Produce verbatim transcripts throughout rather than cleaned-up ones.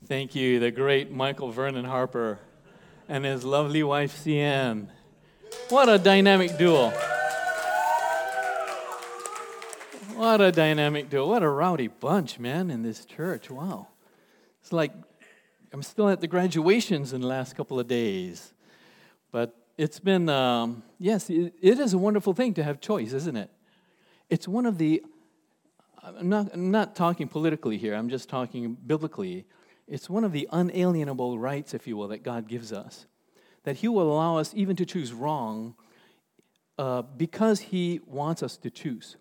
Thank you, the great Michael Vernon Harper and his lovely wife, Cian. What a dynamic duo. What a dynamic duo. What a rowdy bunch, man, in this church. Wow. It's like I'm still at the graduations in the last couple of days. But it's been, um, yes, it, it is a wonderful thing to have choice, isn't it? It's one of the, I'm not, I'm not talking politically here, I'm just talking biblically. It's one of the unalienable rights, if you will, that God gives us. That He will allow us even to choose wrong uh, because He wants us to choose.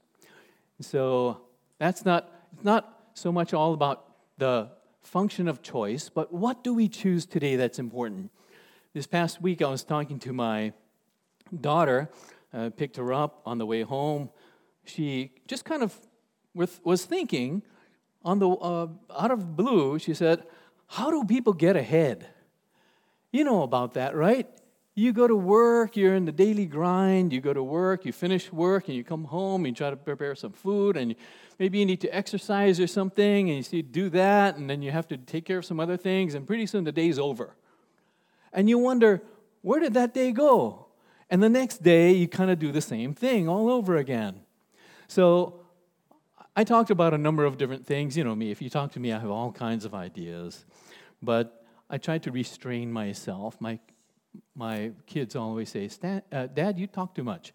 So that's not, it's not so much all about the function of choice, but what do we choose today that's important? This past week I was talking to my daughter, uh, picked her up on the way home. She just kind of was thinking, on the uh, out of blue, she said, how do people get ahead? You know about that, right? You go to work, you're in the daily grind, you go to work, you finish work, and you come home, and you try to prepare some food, and maybe you need to exercise or something, and you see, do that, and then you have to take care of some other things, and pretty soon the day's over. And you wonder, where did that day go? And the next day, you kind of do the same thing all over again. So I talked about a number of different things. You know me, if you talk to me, I have all kinds of ideas. But I tried to restrain myself. My my kids always say, uh, Dad, you talk too much.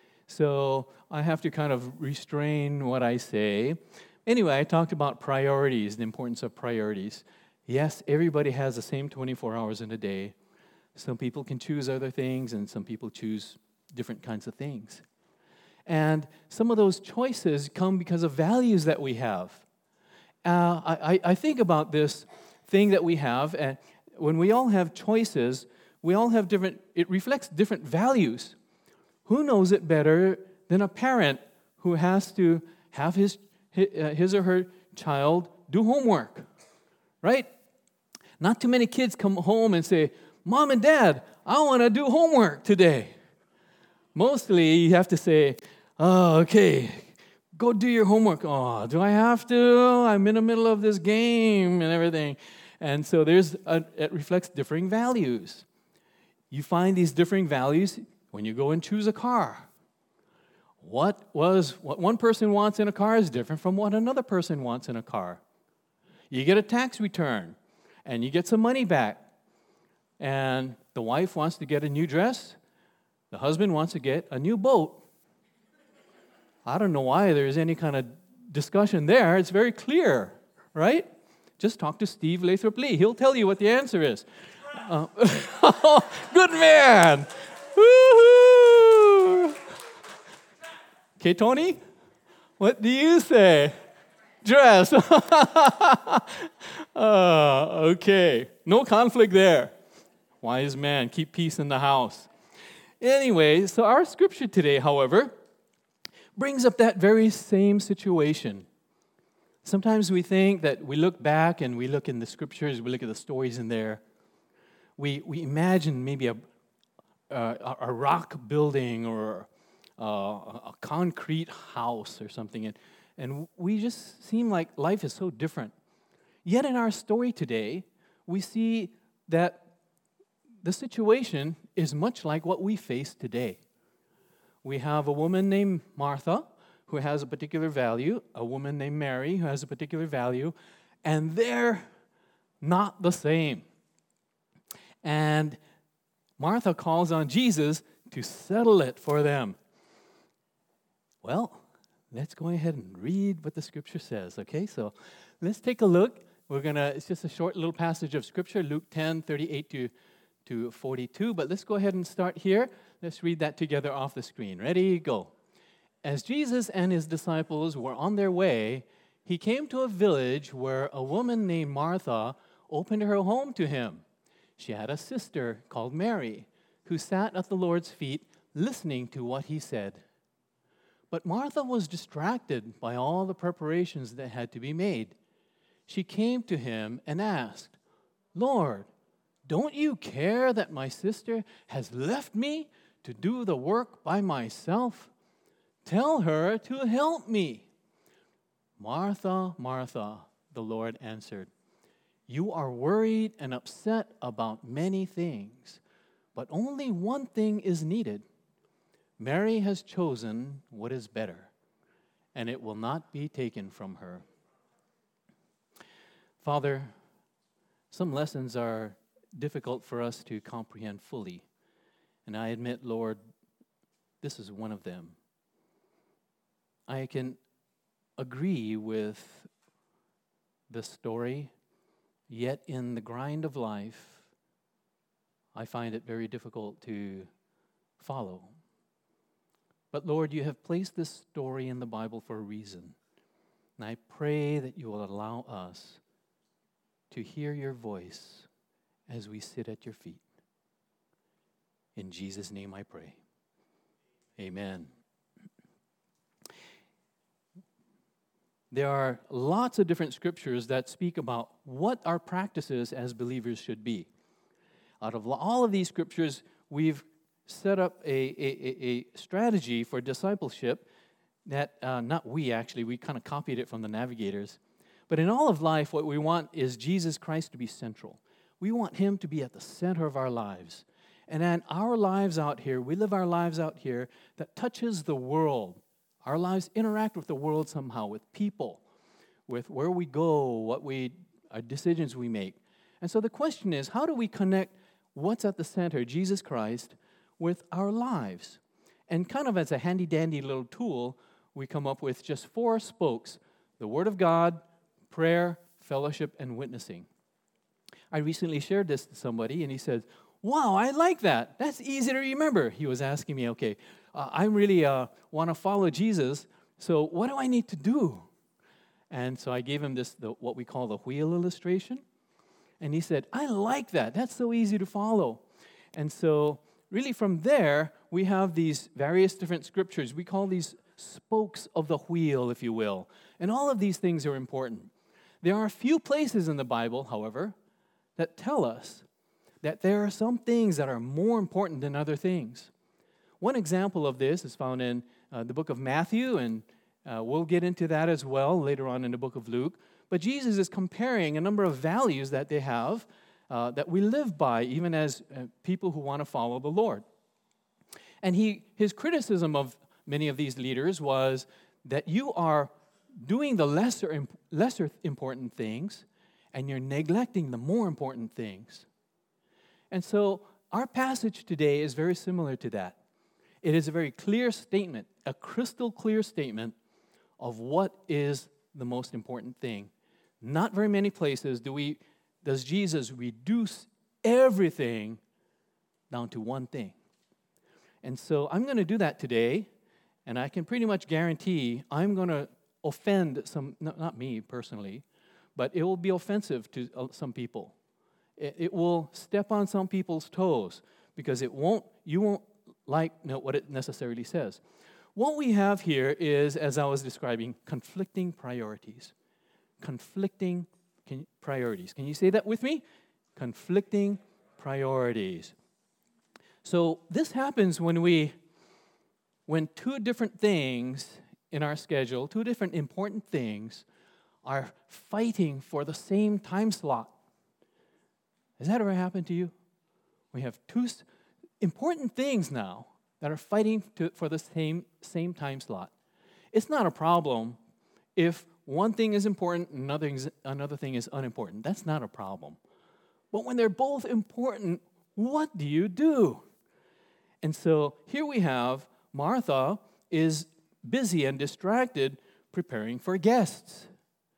So I have to kind of restrain what I say. Anyway, I talked about priorities, the importance of priorities. Yes, everybody has the same twenty-four hours in a day. Some people can choose other things, and some people choose different kinds of things. And some of those choices come because of values that we have. Uh, I, I think about this thing that we have, and when we all have choices, we all have different, it reflects different values. Who knows it better than a parent who has to have his, his or her child do homework, right? Not too many kids come home and say, Mom and Dad, I want to do homework today. Mostly you have to say, oh, okay, go do your homework. Oh, do I have to? I'm in the middle of this game and everything. And so there's a, it reflects differing values. You find these differing values when you go and choose a car. What was what one person wants in a car is different from what another person wants in a car. You get a tax return, and you get some money back. And the wife wants to get a new dress. The husband wants to get a new boat. I don't know why there's any kind of discussion there. It's very clear, right? Just talk to Steve Lathrop Lee. He'll tell you what the answer is. Uh, good man! Woo-hoo! Okay, Tony? What do you say? Dress. uh, okay. No conflict there. Wise man, keep peace in the house. Anyway, so our scripture today, however, brings up that very same situation. Sometimes we think that we look back and we look in the scriptures, we look at the stories in there. We we imagine maybe a a, a rock building or a, a concrete house or something, and, and we just seem like life is so different. Yet in our story today, we see that the situation is much like what we face today. We have a woman named Martha who has a particular value, a woman named Mary who has a particular value, and they're not the same. And Martha calls on Jesus to settle it for them. Well, let's go ahead and read what the scripture says, okay? So let's take a look. We're going to, it's just a short little passage of scripture, Luke ten, thirty-eight to to forty-two, but let's go ahead and start here. Let's read that together off the screen. Ready? Go. As Jesus and his disciples were on their way, he came to a village where a woman named Martha opened her home to him. She had a sister called Mary, who sat at the Lord's feet listening to what he said. But Martha was distracted by all the preparations that had to be made. She came to him and asked, Lord, don't you care that my sister has left me to do the work by myself? Tell her to help me. Martha, Martha, the Lord answered, You are worried and upset about many things, but only one thing is needed. Mary has chosen what is better, and it will not be taken from her. Father, some lessons are difficult for us to comprehend fully, and I admit, Lord, this is one of them. I can agree with the story, yet in the grind of life, I find it very difficult to follow. But Lord, you have placed this story in the Bible for a reason. And I pray that you will allow us to hear your voice as we sit at your feet. In Jesus' name I pray. Amen. There are lots of different scriptures that speak about what our practices as believers should be. Out of all of these scriptures, we've set up a, a, a strategy for discipleship that, uh, not we actually, we kind of copied it from the Navigators. But in all of life, what we want is Jesus Christ to be central. We want him to be at the center of our lives. And then our lives out here, we live our lives out here that touches the world. Our lives interact with the world somehow, with people, with where we go, what we, our decisions we make. And so the question is, how do we connect what's at the center, Jesus Christ, with our lives? And kind of as a handy-dandy little tool, we come up with just four spokes: the Word of God, prayer, fellowship, and witnessing. I recently shared this to somebody, and he said, wow, I like that. That's easy to remember. He was asking me, okay, uh, I really uh, want to follow Jesus, so what do I need to do? And so I gave him this, the, what we call the wheel illustration. And he said, I like that. That's so easy to follow. And so really from there, we have these various different scriptures. We call these spokes of the wheel, if you will. And all of these things are important. There are a few places in the Bible, however, that tell us that there are some things that are more important than other things. One example of this is found in uh, the book of Matthew, and uh, we'll get into that as well later on in the book of Luke. But Jesus is comparing a number of values that they have uh, that we live by, even as uh, people who want to follow the Lord. And he, his criticism of many of these leaders was that you are doing the lesser, imp- lesser important things, and you're neglecting the more important things. And so our passage today is very similar to that. It is a very clear statement, a crystal clear statement of what is the most important thing. Not very many places do we, does Jesus reduce everything down to one thing. And so I'm going to do that today, and I can pretty much guarantee I'm going to offend some, not, not me personally, but it will be offensive to uh, some people. It, it will step on some people's toes because it won't, you won't like you know, what it necessarily says. What we have here is, as I was describing, conflicting priorities. Conflicting can, priorities. Can you say that with me? Conflicting priorities. So this happens when we, when two different things in our schedule, two different important things, are fighting for the same time slot. Has that ever happened to you? We have two s- important things now that are fighting to, for the same, same time slot. It's not a problem if one thing is important and another, another thing is unimportant. That's not a problem. But when they're both important, what do you do? And so here we have Martha is busy and distracted preparing for guests.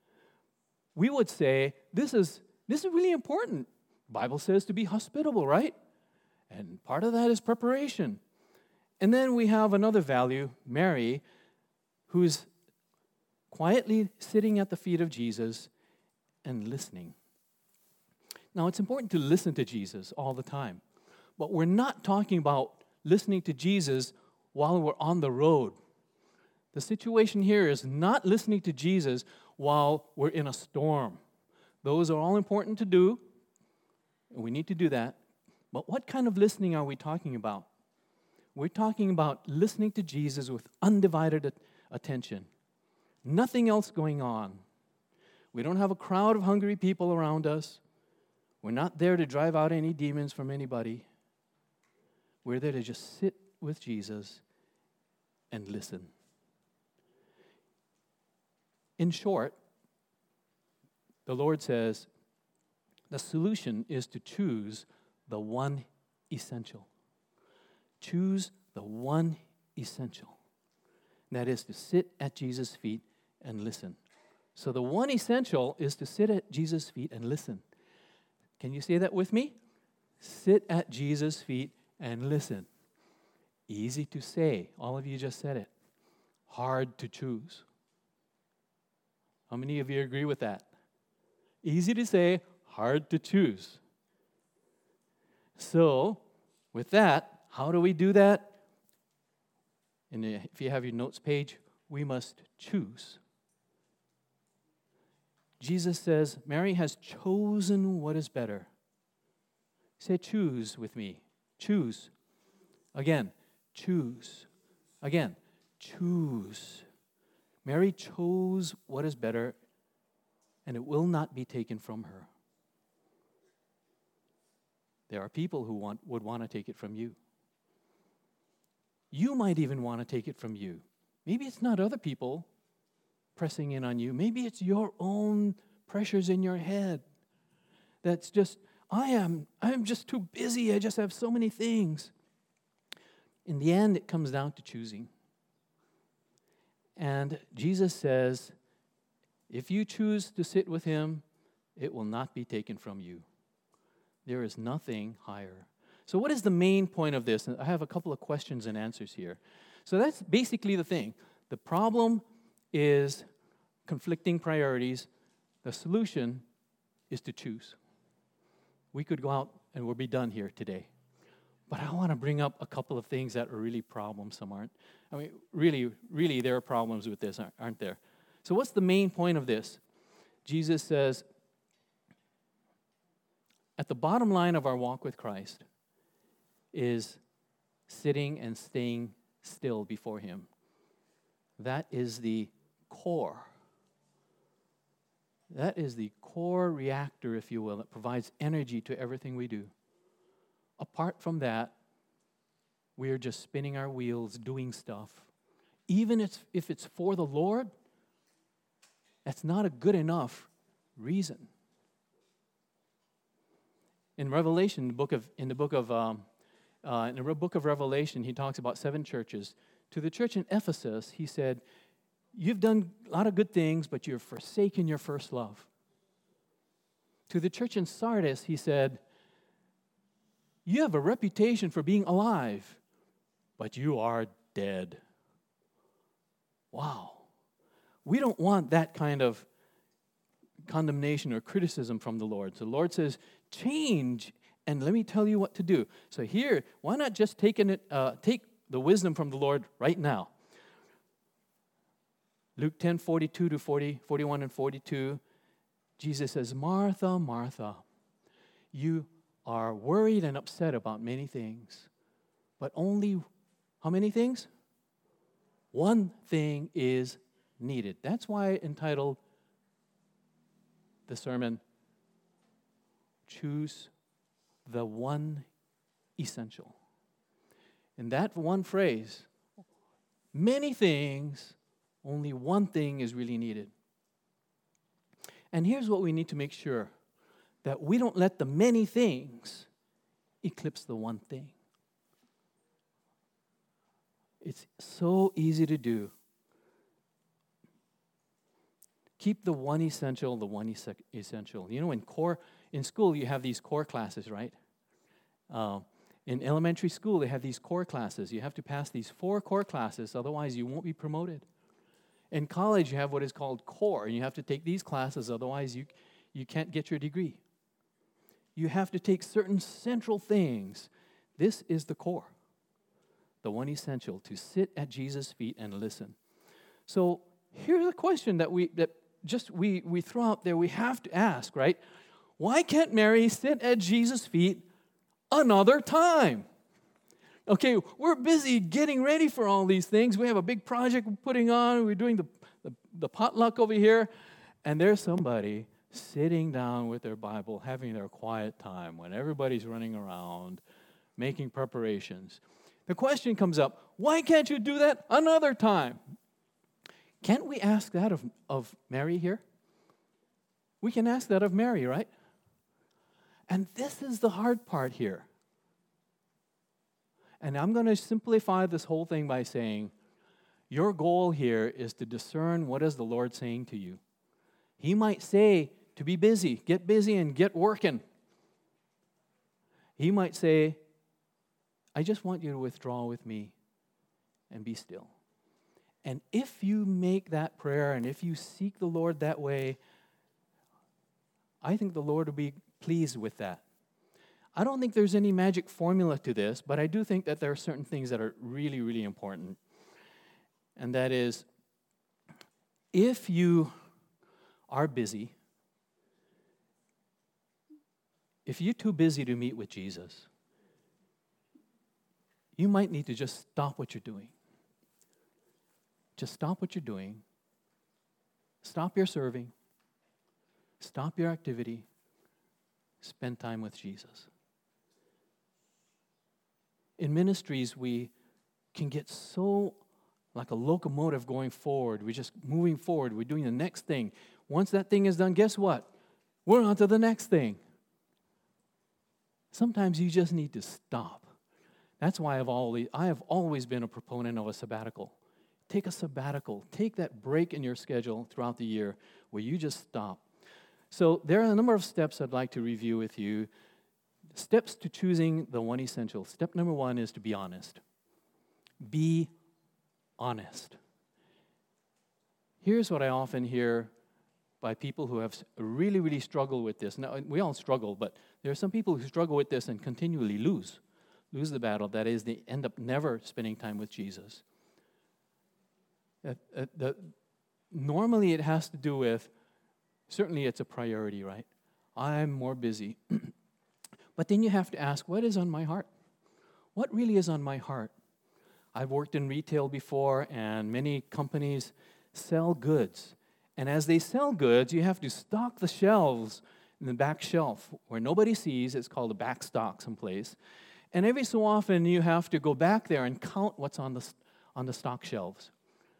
We would say, this is, this is really important. The Bible says to be hospitable, right? And part of that is preparation. And then we have another value, Mary, who's quietly sitting at the feet of Jesus and listening. Now, it's important to listen to Jesus all the time. But we're not talking about listening to Jesus while we're on the road. The situation here is not listening to Jesus while we're in a storm. Those are all important to do, and we need to do that. But what kind of listening are we talking about? We're talking about listening to Jesus with undivided attention. Nothing else going on. We don't have a crowd of hungry people around us. We're not there to drive out any demons from anybody. We're there to just sit with Jesus and listen. In short, the Lord says the solution is to choose the one essential. Choose the one essential. And that is to sit at Jesus' feet and listen. So the one essential is to sit at Jesus' feet and listen. Can you say that with me? Sit at Jesus' feet and listen. Easy to say. All of you just said it. Hard to choose. How many of you agree with that? Easy to say, hard to choose. So, with that, how do we do that? And if you have your notes page, we must choose. Jesus says, Mary has chosen what is better. Say choose with me. Choose. Again, choose. Again, choose. Mary chose what is better, and it will not be taken from her. There are people who want, would want to take it from you. You might even want to take it from you. Maybe it's not other people pressing in on you. Maybe it's your own pressures in your head. That's just, I am, I'm just too busy. I just have so many things. In the end, it comes down to choosing. And Jesus says, if you choose to sit with him, it will not be taken from you. There is nothing higher. So what is the main point of this? I have a couple of questions and answers here. So that's basically the thing. The problem is conflicting priorities. The solution is to choose. We could go out and we'll be done here today. But I want to bring up a couple of things that are really problems, some aren't. I mean, really, really there are problems with this, aren't there? So what's the main point of this? Jesus says, at the bottom line of our walk with Christ is sitting and staying still before him. That is the core. That is the core reactor, if you will, that provides energy to everything we do. Apart from that, we are just spinning our wheels, doing stuff. Even if it's for the Lord, that's not a good enough reason. In Revelation, the book of in the book of um, uh, in the book of Revelation, he talks about seven churches. To the church in Ephesus, he said, "You've done a lot of good things, but you've forsaken your first love." To the church in Sardis, he said, "You have a reputation for being alive, but you are dead." Wow. We don't want that kind of condemnation or criticism from the Lord. So the Lord says, change, and let me tell you what to do. So here, why not just take, it, uh, take the wisdom from the Lord right now? Luke ten, forty-two to forty, forty-one and forty-two, Jesus says, Martha, Martha, you are worried and upset about many things, but only, how many things? One thing is needed. That's why I entitled the sermon, Choose the One Essential. In that one phrase, many things, only one thing is really needed. And here's what we need to make sure, that we don't let the many things eclipse the one thing. It's so easy to do. Keep the one essential, the one es- essential. You know, in core, in school, you have these core classes, right? Uh, in elementary school, they have these core classes. You have to pass these four core classes, otherwise you won't be promoted. In college, you have what is called core, and you have to take these classes, otherwise you, you can't get your degree. You have to take certain central things. This is the core, the one essential, to sit at Jesus' feet and listen. So here's a question that we that just we we throw out there. We have to ask, right? Why can't Mary sit at Jesus' feet another time? Okay, we're busy getting ready for all these things. We have a big project we're putting on. We're doing the, the, the potluck over here. And there's somebody sitting down with their Bible, having their quiet time when everybody's running around, making preparations. The question comes up, why can't you do that another time? Can't we ask that of, of Mary here? We can ask that of Mary, right? And this is the hard part here. And I'm going to simplify this whole thing by saying, your goal here is to discern what is the Lord saying to you. He might say to be busy, get busy and get working. He might say, I just want you to withdraw with me and be still. And if you make that prayer and if you seek the Lord that way, I think the Lord will be pleased with that. I don't think there's any magic formula to this, but I do think that there are certain things that are really, really important. And that is, if you are busy, if you're too busy to meet with Jesus, you might need to just stop what you're doing. Just stop what you're doing. Stop your serving. Stop your activity. Spend time with Jesus. In ministries, we can get so like a locomotive going forward. We're just moving forward. We're doing the next thing. Once that thing is done, guess what? We're on to the next thing. Sometimes you just need to stop. That's why I've always, I have always been a proponent of a sabbatical. Take a sabbatical. Take that break in your schedule throughout the year where you just stop. So there are a number of steps I'd like to review with you. Steps to choosing the one essential. Step number one is to be honest. Be honest. Here's what I often hear by people who have really, really struggled with this. Now, we all struggle, but there are some people who struggle with this and continually lose. Lose the battle. That is, they end up never spending time with Jesus. Uh, uh, the, normally it has to do with, certainly it's a priority, right? I'm more busy. But then you have to ask, what is on my heart? What really is on my heart? I've worked in retail before, and many companies sell goods. And as they sell goods, you have to stock the shelves in the back shelf where nobody sees. It's called a back stock someplace. And every so often, you have to go back there and count what's on the, on the stock shelves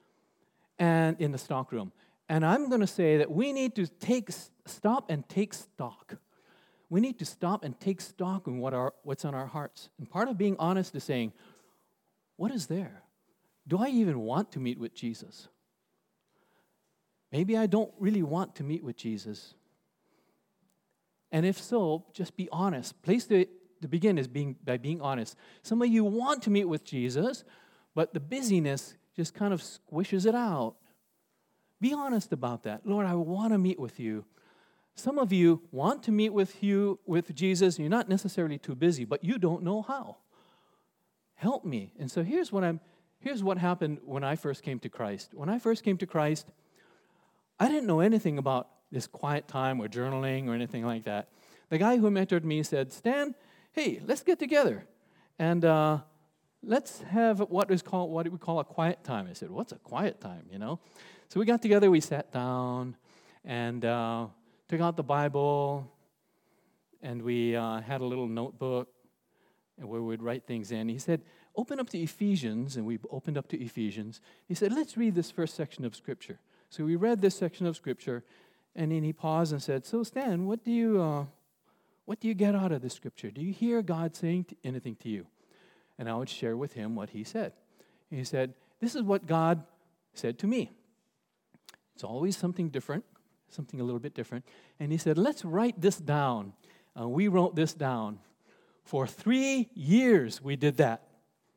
and in the stock room. And I'm going to say that we need to take stop and take stock. We need to stop and take stock in what our, what's on our hearts. And part of being honest is saying, what is there? Do I even want to meet with Jesus? Maybe I don't really want to meet with Jesus. And if so, just be honest. Place to, to begin is being by being honest. Some of you want to meet with Jesus, but the busyness just kind of squishes it out. Be honest about that. Lord, I want to meet with you. Some of you want to meet with you, with Jesus. You're not necessarily too busy, but you don't know how. Help me. And so here's what I'm. Here's what happened when I first came to Christ. When I first came to Christ, I didn't know anything about this quiet time or journaling or anything like that. The guy who mentored me said, Stan, hey, let's get together and uh, let's have what is called what we call a quiet time. I said, what's a quiet time? You know. So we got together. We sat down and. Uh, Took out the Bible, and we uh, had a little notebook where we'd write things in. He said, open up to Ephesians, and we opened up to Ephesians. He said, let's read this first section of Scripture. So we read this section of Scripture, and then he paused and said, so Stan, what do you uh, what do you get out of this Scripture? Do you hear God saying t- anything to you? And I would share with him what he said. He said, this is what God said to me. It's always something different. Something a little bit different. And he said, let's write this down. Uh, we wrote this down. For three years, we did that.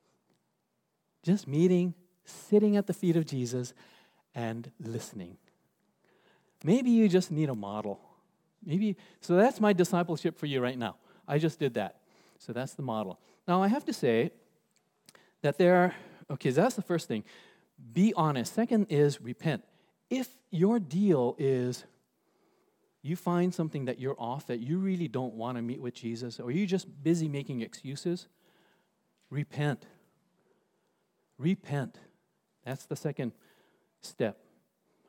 Just meeting, sitting at the feet of Jesus, and listening. Maybe you just need a model. Maybe. So that's my discipleship for you right now. I just did that. So that's the model. Now, I have to say that there are, okay, so that's the first thing. Be honest. Second is repent. If your deal is you find something that you're off, that you really don't want to meet with Jesus, or you're just busy making excuses, repent. Repent. That's the second step.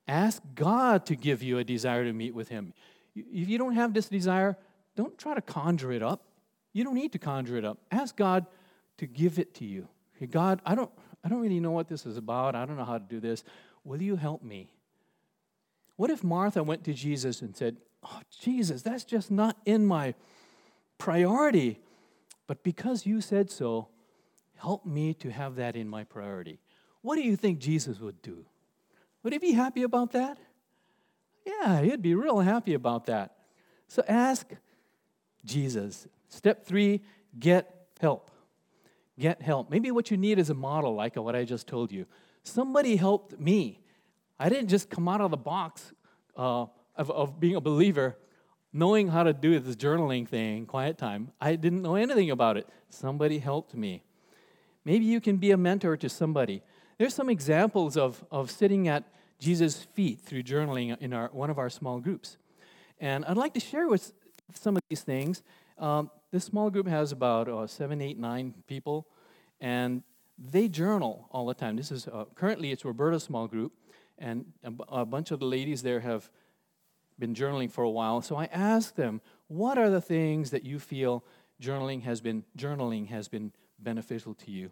Ask God to give you a desire to meet with him. If you don't have this desire, don't try to conjure it up. You don't need to conjure it up. Ask God to give it to you. Hey, God, I don't, I don't really know what this is about. I don't know how to do this. Will you help me? What if Martha went to Jesus and said, oh, Jesus, that's just not in my priority. But because you said so, help me to have that in my priority. What do you think Jesus would do? Would he be happy about that? Yeah, he'd be real happy about that. So ask Jesus. Step three, get help. Get help. Maybe what you need is a model like what I just told you. Somebody helped me. I didn't just come out of the box uh, of, of being a believer knowing how to do this journaling thing, quiet time. I didn't know anything about it. Somebody helped me. Maybe you can be a mentor to somebody. There's some examples of, of sitting at Jesus' feet through journaling in our one of our small groups. And I'd like to share with some of these things. Um, this small group has about uh, seven, eight, nine people, and they journal all the time. This is uh, currently it's Roberta's small group, and a, b- a bunch of the ladies there have been journaling for a while. So I asked them, what are the things that you feel journaling has been journaling has been beneficial to you?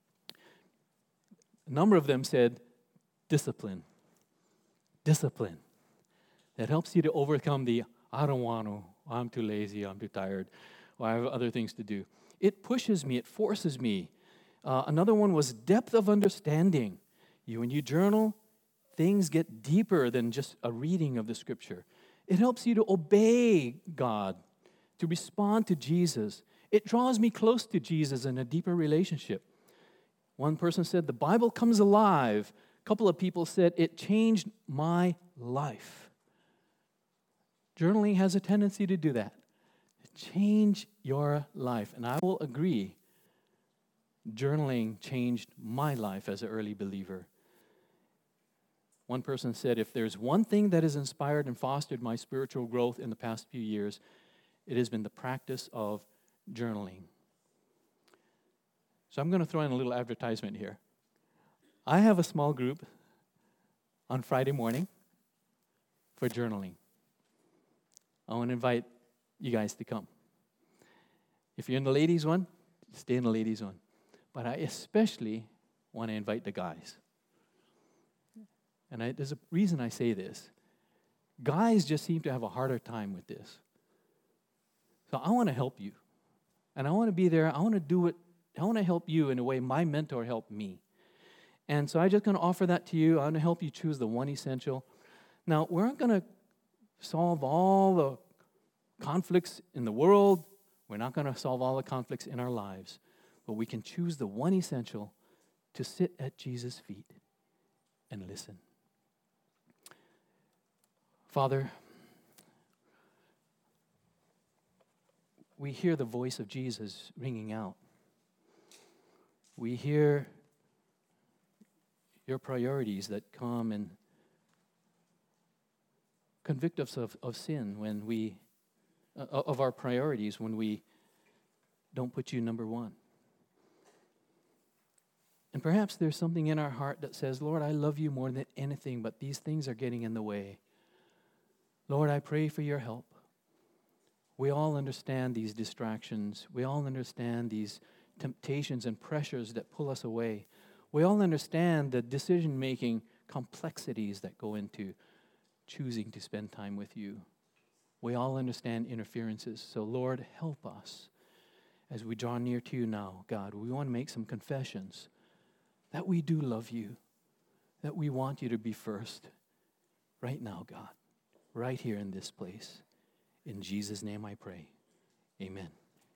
A number of them said, discipline. Discipline. That helps you to overcome the, I don't want to, I'm too lazy, I'm too tired, or I have other things to do. It pushes me, it forces me. Uh, another one was depth of understanding. You, when you journal, things get deeper than just a reading of the Scripture. It helps you to obey God, to respond to Jesus. It draws me close to Jesus in a deeper relationship. One person said, the Bible comes alive. A couple of people said, it changed my life. Journaling has a tendency to do that. Change your life. And I will agree, journaling changed my life as an early believer. One person said, if there's one thing that has inspired and fostered my spiritual growth in the past few years, it has been the practice of journaling. So I'm going to throw in a little advertisement here. I have a small group on Friday morning for journaling. I want to invite you guys to come. If you're in the ladies' one, stay in the ladies' one. But I especially want to invite the guys. And I, there's a reason I say this. Guys just seem to have a harder time with this. So I want to help you. And I want to be there. I want to do it. I want to help you in a way my mentor helped me. And so I'm just going to offer that to you. I want to help you choose the one essential. Now, we're not going to solve all the conflicts in the world. We're not going to solve all the conflicts in our lives. But we can choose the one essential to sit at Jesus' feet and listen. Father, we hear the voice of Jesus ringing out. We hear your priorities that come and convict us of, of sin when we, uh, of our priorities when we don't put you number one. And perhaps there's something in our heart that says, Lord, I love you more than anything, but these things are getting in the way. Lord, I pray for your help. We all understand these distractions. We all understand these temptations and pressures that pull us away. We all understand the decision-making complexities that go into choosing to spend time with you. We all understand interferences. So, Lord, help us as we draw near to you now, God. We want to make some confessions that we do love you, that we want you to be first right now, God, right here in this place. In Jesus' name I pray. Amen.